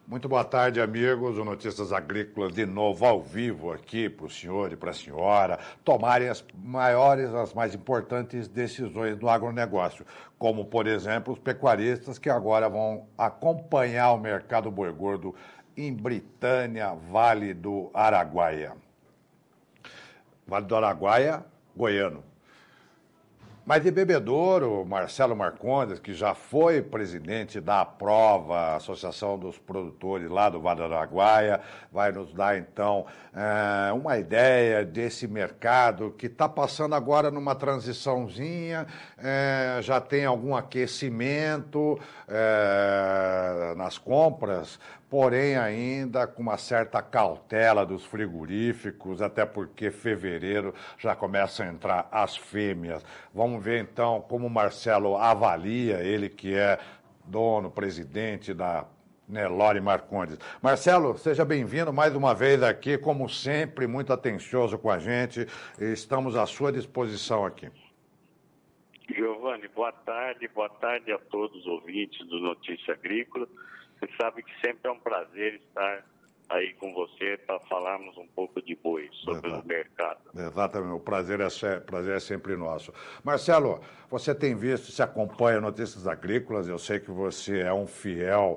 Muito boa tarde, amigos. O Notícias Agrícolas de novo ao vivo aqui para o senhor e para a senhora tomarem as maiores, as mais importantes decisões do agronegócio, como, por exemplo, os pecuaristas que agora vão acompanhar o mercado boi gordo em Britânia, Vale do Araguaia. Vale do Araguaia, goiano. Mas de bebedouro, Marcelo Marcondes, que já foi presidente da APROVA, Associação dos Produtores lá do Vale do Araguaia, vai nos dar, então, uma ideia desse mercado que está passando agora numa transiçãozinha, já tem algum aquecimento nas compras, porém ainda com uma certa cautela dos frigoríficos, até porque fevereiro já começam a entrar as fêmeas. Vamos ver então como o Marcelo avalia, ele que é dono, presidente da Nelore Marcondes. Marcelo, seja bem-vindo mais uma vez aqui, como sempre, muito atencioso com a gente. Estamos à sua disposição aqui. Giovanni, boa tarde a todos os ouvintes do Notícia Agrícola. Você sabe que sempre é um prazer estar aí com você para falarmos um pouco de boi, sobre o mercado. Exatamente, o prazer é sempre nosso. Marcelo, você tem visto, se acompanha Notícias Agrícolas, eu sei que você é um fiel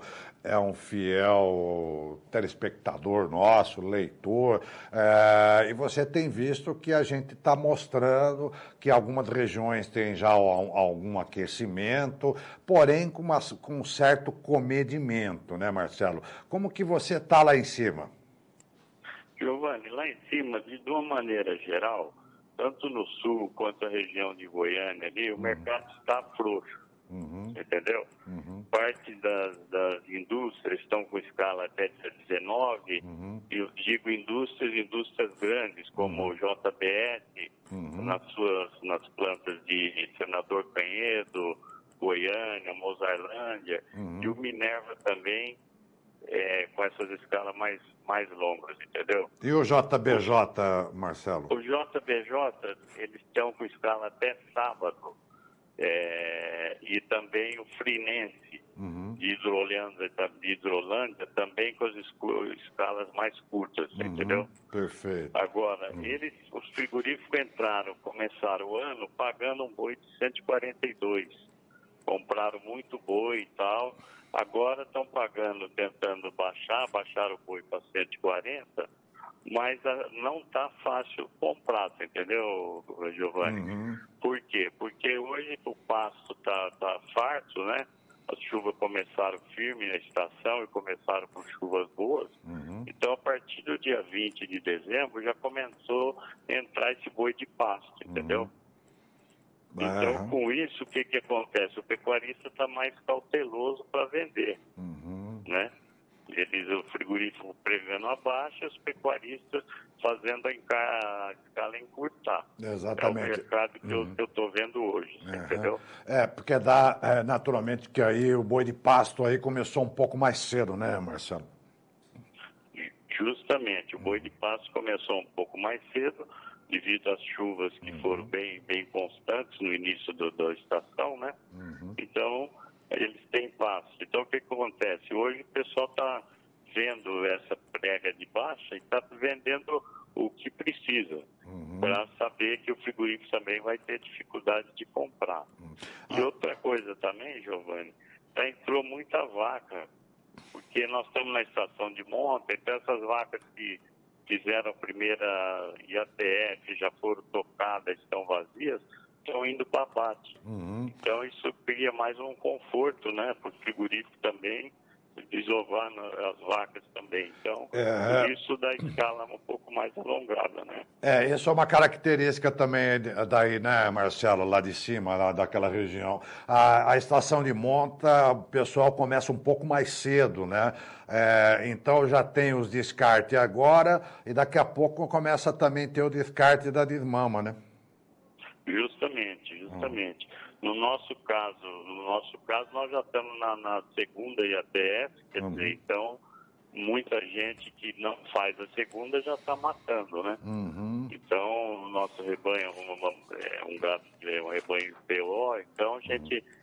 telespectador nosso, leitor, e você tem visto que a gente está mostrando que algumas regiões têm já algum aquecimento, porém com um certo comedimento, né, Marcelo? Como que você está lá em cima? Giovanni, lá em cima, de uma maneira geral, tanto no sul quanto a região de Goiânia ali, o mercado está frouxo. Entendeu? Parte das indústrias estão com escala até 19, e eu digo indústrias grandes, como o JBS, nas plantas de Senador Canhedo, Goiânia, Mozarlândia, e o Minerva também, com essas escalas mais longas, entendeu? E o JBJ, Marcelo? O JBJ, eles estão com escala até sábado. E também o Frinense de Hidrolândia também com as escalas mais curtas, entendeu? Perfeito. Agora, os frigoríficos começaram o ano pagando um boi de 142, compraram muito boi e tal, agora estão tentando baixar o boi para 140, mas não está fácil comprar, entendeu, Giovanni? Por quê? Porque hoje o pasto tá farto, né? As chuvas começaram firme na estação e começaram com chuvas boas. Então, a partir do dia 20 de dezembro, já começou a entrar esse boi de pasto, entendeu? Então, com isso, o que acontece? O pecuarista está mais cauteloso para vender, né? O frigorífico pregando a baixa, os pecuaristas fazendo a escala encurtar. Exatamente. É o mercado que eu estou vendo hoje, entendeu? Porque dá, naturalmente, que aí o boi de pasto aí começou um pouco mais cedo, né, Marcelo? Justamente, o boi de pasto começou um pouco mais cedo, devido às chuvas que foram bem constantes no início da estação, né? Então, eles têm pasto. Então, o que acontece? Hoje o pessoal está vendo essa prega de baixa e está vendendo o que precisa, para saber que o frigorífico também vai ter dificuldade de comprar. E outra coisa também, Giovanni, entrou muita vaca, porque nós estamos na estação de monta, então essas vacas que fizeram a primeira IATF, já foram tocadas, estão vazias, estão indo para abate. Então isso cria mais um conforto, né, para o frigorífico também, desovar as vacas também. Então, por isso da escala um pouco mais alongada, né? Isso é uma característica também daí, né, Marcelo, lá de cima, lá daquela região. A estação de monta, o pessoal começa um pouco mais cedo, né? Então já tem os descartes agora e daqui a pouco começa também a ter o descarte da desmama, né? Justamente. No nosso caso, nós já estamos na segunda IATF, quer dizer, então, muita gente que não faz a segunda já está matando, né? Então, o nosso rebanho é um rebanho PO, então a gente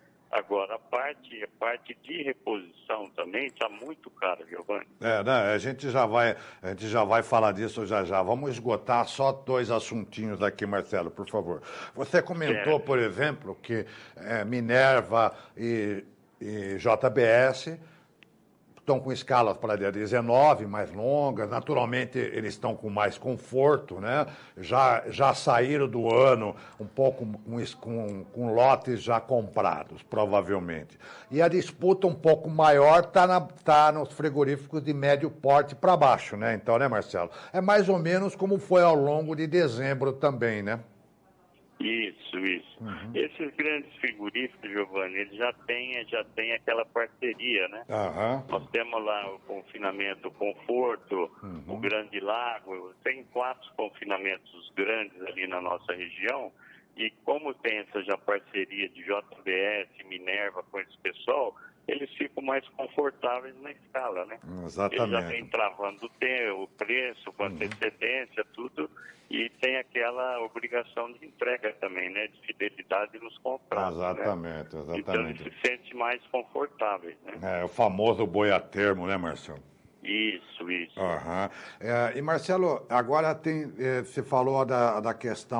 Agora, a parte de reposição também está muito cara, Giovanni. Né, a gente já vai falar disso já já. Vamos esgotar só 2 assuntinhos aqui, Marcelo, por favor. Você comentou, por exemplo, que Minerva e JBS estão com escalas para dia 19, mais longas. Naturalmente, eles estão com mais conforto, né? Já saíram do ano um pouco com lotes já comprados, provavelmente. E a disputa um pouco maior tá nos frigoríficos de médio porte para baixo, né? Então, né, Marcelo? É mais ou menos como foi ao longo de dezembro também, né? Isso. Esses grandes frigoríficos, Giovanni, eles já têm aquela parceria, né? Nós temos lá o confinamento Conforto, o Grande Lago, tem 4 confinamentos grandes ali na nossa região, e como tem essa já parceria de JBS, Minerva com esse pessoal, eles ficam mais confortáveis na escala, né? Exatamente. Eles já vêm travando o preço, com antecedência, tudo, e tem aquela obrigação de entrega também, né? De fidelidade nos contratos. Exatamente. Então eles se sentem mais confortáveis, né? O famoso boi a termo, né, Marcelo? Isso. E Marcelo, agora você falou da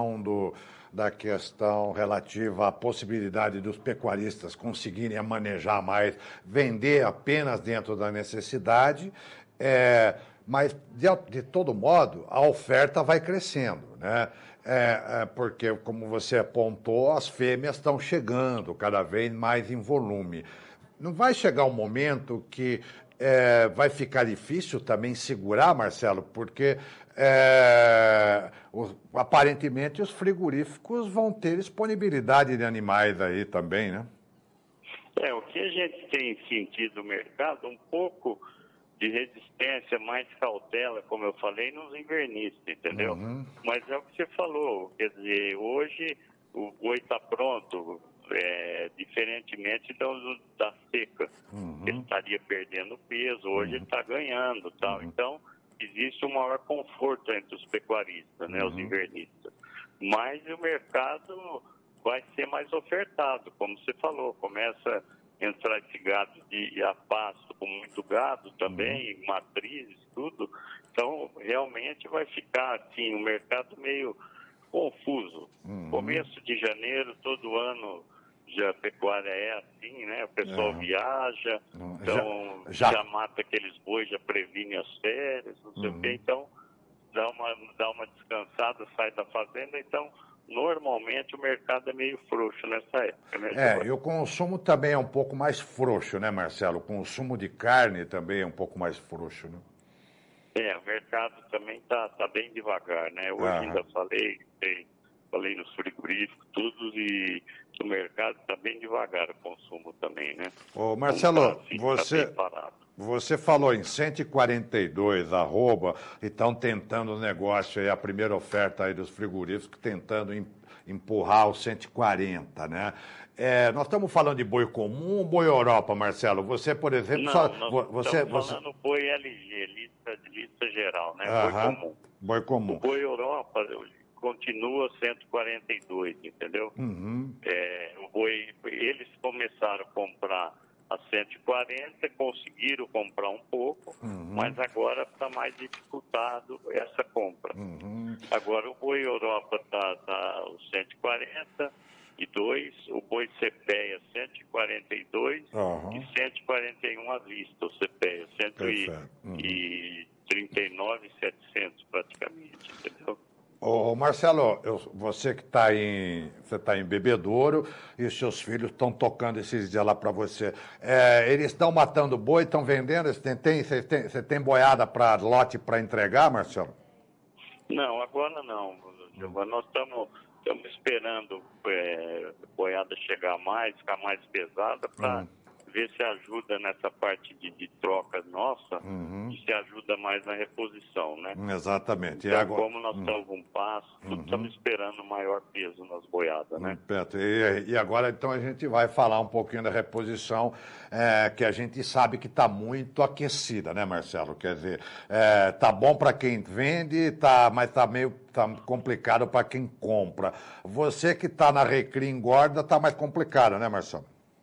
questão relativa à possibilidade dos pecuaristas conseguirem manejar mais, vender apenas dentro da necessidade, mas, de todo modo, a oferta vai crescendo, né? Porque, como você apontou, as fêmeas estão chegando cada vez mais em volume. Não vai chegar um momento que vai ficar difícil também segurar, Marcelo, porque aparentemente os frigoríficos vão ter disponibilidade de animais aí também, né? O que a gente tem sentido no mercado, um pouco de resistência, mais cautela, como eu falei, nos invernistas, entendeu? Mas é o que você falou, quer dizer, hoje o boi está pronto, diferentemente da seca. Ele estaria perdendo peso, hoje ele está ganhando, tal. Então, existe um maior conforto entre os pecuaristas, né, os invernistas. Mas o mercado vai ser mais ofertado, como você falou, começa a entrar esse gado a pasto com muito gado também, matrizes, tudo. Então, realmente vai ficar, assim, um mercado meio confuso. Começo de janeiro, todo ano, a pecuária é assim, né? O pessoal viaja, então já mata aqueles bois, já previne as férias, não sei o quê. Então, dá uma descansada, sai da fazenda, então normalmente o mercado é meio frouxo nessa época, né? E o consumo também é um pouco mais frouxo, né, Marcelo? O consumo de carne também é um pouco mais frouxo, né? O mercado também tá bem devagar, né? Hoje ainda falei nos frigoríficos, tudo, e o mercado está bem devagar o consumo também, né? Ô, Marcelo, Tá você falou em 142 arroba, e estão tentando o negócio aí, a primeira oferta aí dos frigoríficos, tentando empurrar os 140, né? Nós estamos falando de boi comum ou boi Europa, Marcelo? Você, por exemplo... Estamos falando boi LG, lista geral, né? Boi comum. Boi comum. O boi Europa continua 142, entendeu? O boi, eles começaram a comprar a 140, conseguiram comprar um pouco, mas agora está mais dificultado essa compra. Agora o boi Europa está os 142, o boi CPEA 142 e 141 à vista, o CPEA 139,700 praticamente, entendeu? Ô Marcelo, você que está em Bebedouro e os seus filhos estão tocando esses dias lá para você. Eles estão matando boi, estão vendendo? Você tem boiada para lote para entregar, Marcelo? Não, agora não. Nós estamos esperando boiada chegar mais, ficar mais pesada para ver se ajuda nessa parte de troca nossa e se ajuda mais na reposição, né? Exatamente. Então, agora... como nós estamos com passo, estamos esperando maior peso nas boiadas, né? E agora, então, a gente vai falar um pouquinho da reposição, que a gente sabe que está muito aquecida, né, Marcelo? Quer dizer, tá bom para quem vende, mas tá complicado para quem compra. Você que está na Recrim Engorda, está mais complicado, né, Marcelo?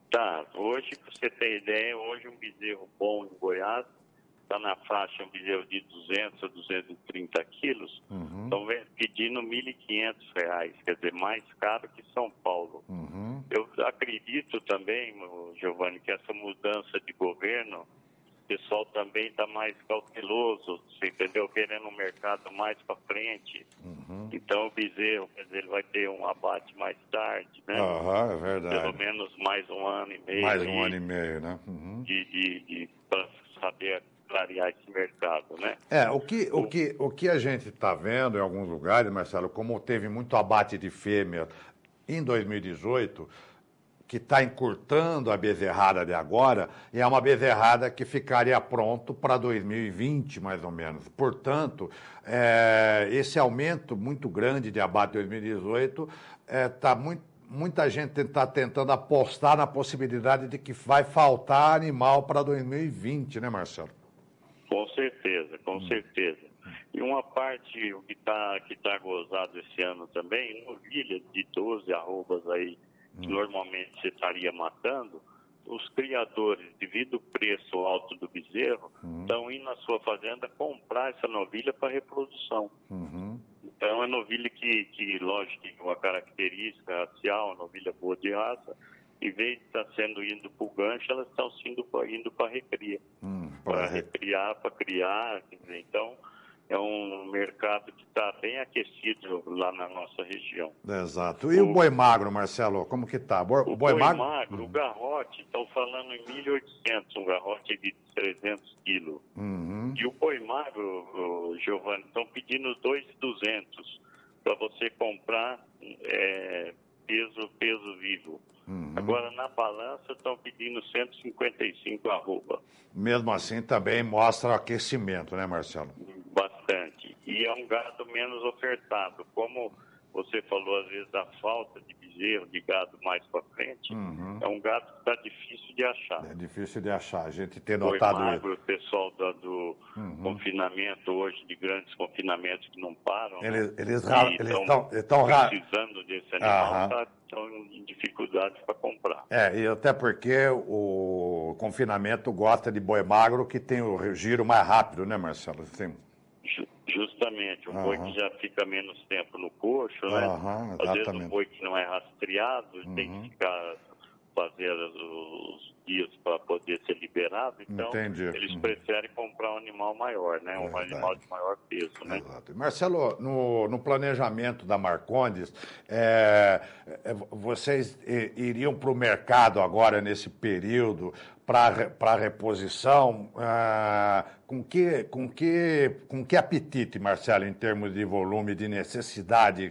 Tá, hoje, para você ter ideia, hoje um bezerro bom em Goiás está na faixa, um bezerro de 200 a 230 quilos, estão pedindo R$ 1.500, quer dizer, mais caro que São Paulo. Eu acredito também, Giovanni, que essa mudança de governo, o pessoal também está mais cauteloso, você entendeu? Querendo um mercado mais para frente. Então o bezerro, quer dizer, ele vai ter um abate mais tarde, né? É verdade. Pelo menos mais um ano e meio. Mais um ano e meio, né? Para saber clarear esse mercado, né? O que a gente está vendo em alguns lugares, Marcelo, como teve muito abate de fêmea em 2018, que está encurtando a bezerrada de agora, e é uma bezerrada que ficaria pronto para 2020, mais ou menos. Portanto, esse aumento muito grande de abate de 2018 muita gente está tentando apostar na possibilidade de que vai faltar animal para 2020, né, Marcelo? Com certeza, com certeza. E uma parte, o que tá gozado esse ano também, novilha de 12 arrobas aí, que normalmente você estaria matando, os criadores, devido ao preço alto do bezerro, estão indo na sua fazenda comprar essa novilha para reprodução. Então, é novilha que, lógico, tem uma característica racial, uma novilha boa de raça, em vez de estar sendo indo para o gancho, elas estão indo para recria. Para recriar, para criar, quer dizer, então é um mercado que está bem aquecido lá na nossa região. Exato. E o boi magro, Marcelo, como que está? O boi magro, o garrote, estão falando em 1.800, um garrote de 300 quilos. E o boi magro, Giovanni, estão pedindo 2.200 para você comprar peso vivo. Agora, na balança, estão pedindo 155 arroba. Mesmo assim, também mostra o aquecimento, né, Marcelo? Bastante. E é um gado menos ofertado. Como você falou, às vezes, da falta de bezerro, de gado mais para frente, é um gado que está difícil de achar. É difícil de achar. A gente tem notado isso. O pessoal do confinamento hoje, de grandes confinamentos que não param, eles estão precisando desse animal, estão em dificuldade para comprar. E até porque o confinamento gosta de boi magro que tem o giro mais rápido, né, Marcelo? Assim. Justamente, um boi que já fica menos tempo no coxo, né? Às vezes um boi que não é rastreado, tem que fazer os dias para poder ser liberado, então eles preferem comprar um animal maior, né? Um animal de maior peso, né? Exato. Marcelo, no planejamento da Marcondes, vocês iriam para o mercado agora nesse período para reposição, com que apetite, Marcelo, em termos de volume, de necessidade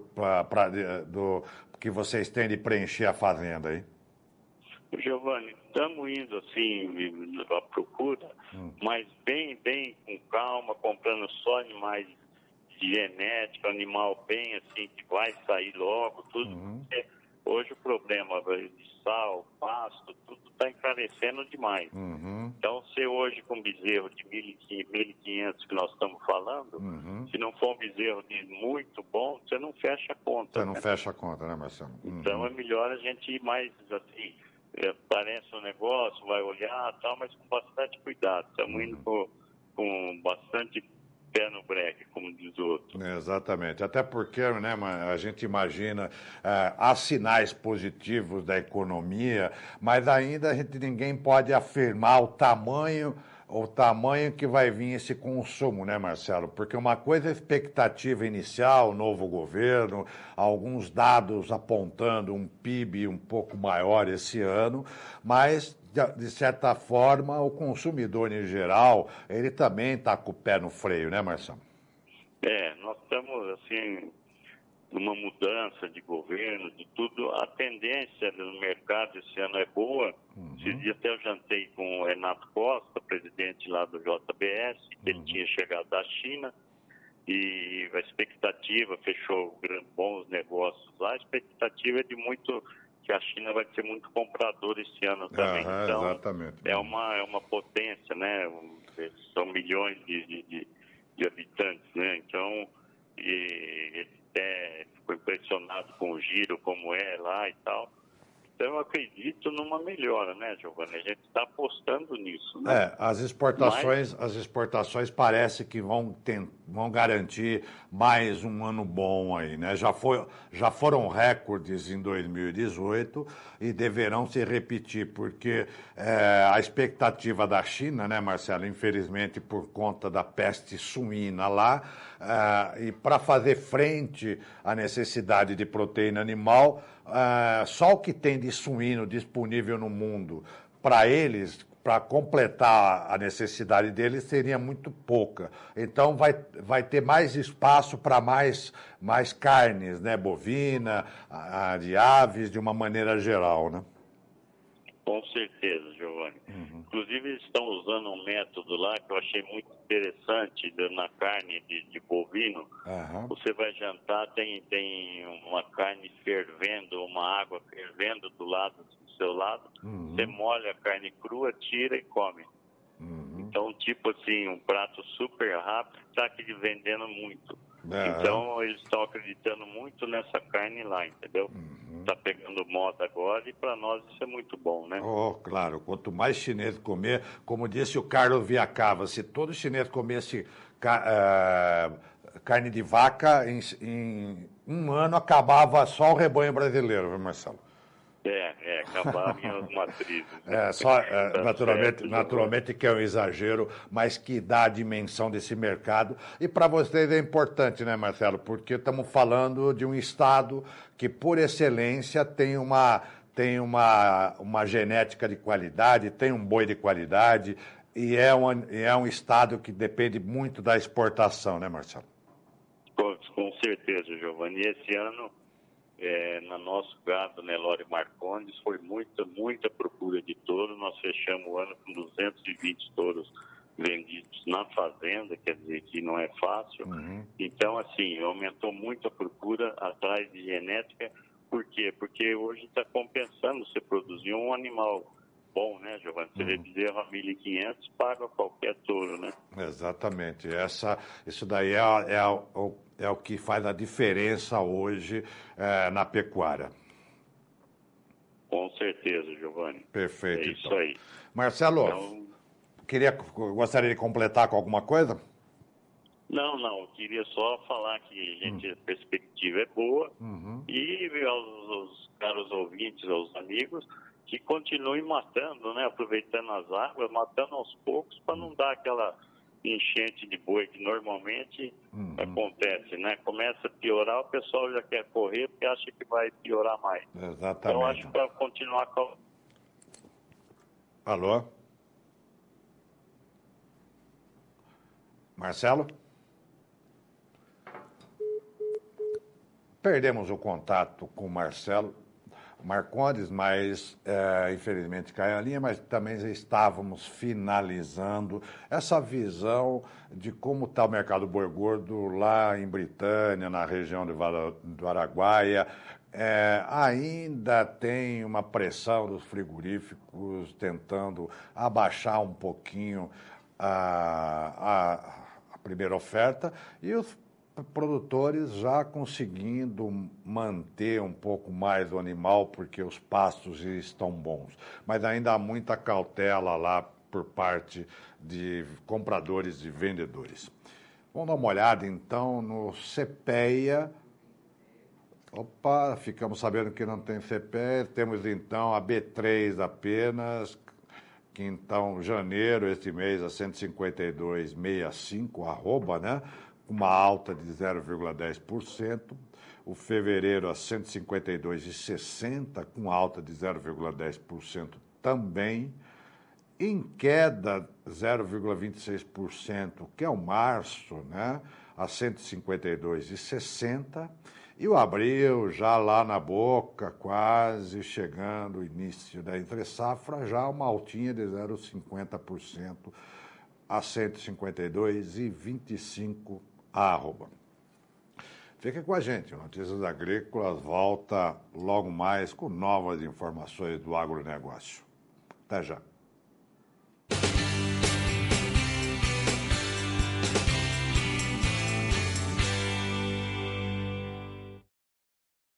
que vocês têm de preencher a fazenda aí? Giovanni, estamos indo assim à procura, mas bem com calma, comprando só animais de genética, animal bem assim, que vai sair logo, tudo. Hoje o problema de sal, pasto, tudo está encarecendo demais. Então, se hoje com bezerro de 1.500 que nós estamos falando, se não for um bezerro de muito bom, você não fecha a conta. Você não fecha a conta, né, Marcelo? Então, é melhor a gente ir mais assim, parece um negócio, vai olhar, tal, mas com bastante cuidado. Estamos indo com bastante pé no breque, como diz o outro. Exatamente. Até porque, né, a gente imagina, há sinais positivos da economia, mas ainda ninguém pode afirmar o tamanho que vai vir esse consumo, né, Marcelo? Porque uma coisa é a expectativa inicial, novo governo, alguns dados apontando um PIB um pouco maior esse ano, mas, de certa forma, o consumidor em geral, ele também está com o pé no freio, né, Marcelo? Nós estamos, assim, numa mudança de governo, de tudo. A tendência no mercado esse ano é boa. Esses dias até eu jantei com o Renato Costa, presidente lá do JBS, ele tinha chegado da China, e a expectativa, fechou bons negócios lá, a expectativa é de que a China vai ser muito compradora esse ano também. Então, exatamente. é uma potência, né? São milhões de habitantes, né? Então, ele até ficou impressionado com o giro, como é lá e tal. Então, eu acredito numa melhora, né, Giovanni? A gente está apostando nisso, né? As exportações parece que vão garantir mais um ano bom aí, né? Já foram recordes em 2018 e deverão se repetir, porque a expectativa da China, né, Marcelo, infelizmente por conta da peste suína lá, e para fazer frente à necessidade de proteína animal, só o que tem de suíno disponível no mundo para eles, para completar a necessidade deles, seria muito pouca. Então, vai ter mais espaço para mais carnes, né? Bovina, de aves, de uma maneira geral, né? Com certeza, Giovanni. Inclusive, eles estão usando um método lá que eu achei muito interessante na carne de bovino. Você vai jantar, tem uma carne fervendo, uma água fervendo do seu lado. Você molha a carne crua, tira e come. Então, tipo assim, um prato super rápido, está aqui vendendo muito. Então, eles estão acreditando muito nessa carne lá, entendeu? Está pegando moda agora e para nós isso é muito bom, né? Oh, claro. Quanto mais chinês comer, como disse o Carlos Viacava, se todo chinês comesse carne de vaca, em um ano acabava só o rebanho brasileiro, viu, Marcelo? Acabaram as matrizes. Naturalmente que é um exagero, mas que dá a dimensão desse mercado. E para vocês é importante, né, Marcelo? Porque estamos falando de um estado que, por excelência, tem uma genética de qualidade, tem um boi de qualidade, e é um estado que depende muito da exportação, né, Marcelo? Com certeza, Giovanni. E esse ano, no nosso gado, Nelore Marcondes, foi muita procura de touro. Nós fechamos o ano com 220 touros vendidos na fazenda, quer dizer que não é fácil. Então, assim, aumentou muito a procura atrás de genética. Por quê? Porque hoje está compensando você produzir um animal bom, né, Giovanni? Você vê bezerro a 1.500, paga qualquer touro, né? Exatamente. Isso daí é o que faz a diferença hoje na pecuária. Com certeza, Giovanni. Perfeito. É isso aí. Marcelo, gostaria de completar com alguma coisa? Não, eu queria só falar que a perspectiva é boa e aos caros ouvintes, aos amigos, que continuem matando, né? Aproveitando as águas, matando aos poucos para não dar aquela enchente de boi que normalmente acontece, né? Começa a piorar, o pessoal já quer correr porque acha que vai piorar mais. Exatamente. Então, acho que para continuar com... Alô? Marcelo? Perdemos o contato com o Marcelo Marcondes, mas infelizmente caiu a linha, mas também estávamos finalizando essa visão de como está o mercado boi gordo lá em Britânia, na região do Araguaia. Ainda tem uma pressão dos frigoríficos tentando abaixar um pouquinho a primeira oferta e os produtores já conseguindo manter um pouco mais o animal porque os pastos estão bons. Mas ainda há muita cautela lá por parte de compradores e vendedores. Vamos dar uma olhada então no CPEA. Opa, ficamos sabendo que não tem CPEA. Temos então a B3 apenas, que então janeiro, este mês, a 152,65, arroba, né? Uma alta de 0,10%, o fevereiro a 152,60, com alta de 0,10% também, em queda 0,26%, que é o março, né, a 152,60, e o abril já lá na boca, quase chegando o início da entre-safra, já uma altinha de 0,50% a 152,25 arroba. Fique com a gente, Notícias Agrícolas volta logo mais com novas informações do agronegócio. Até já.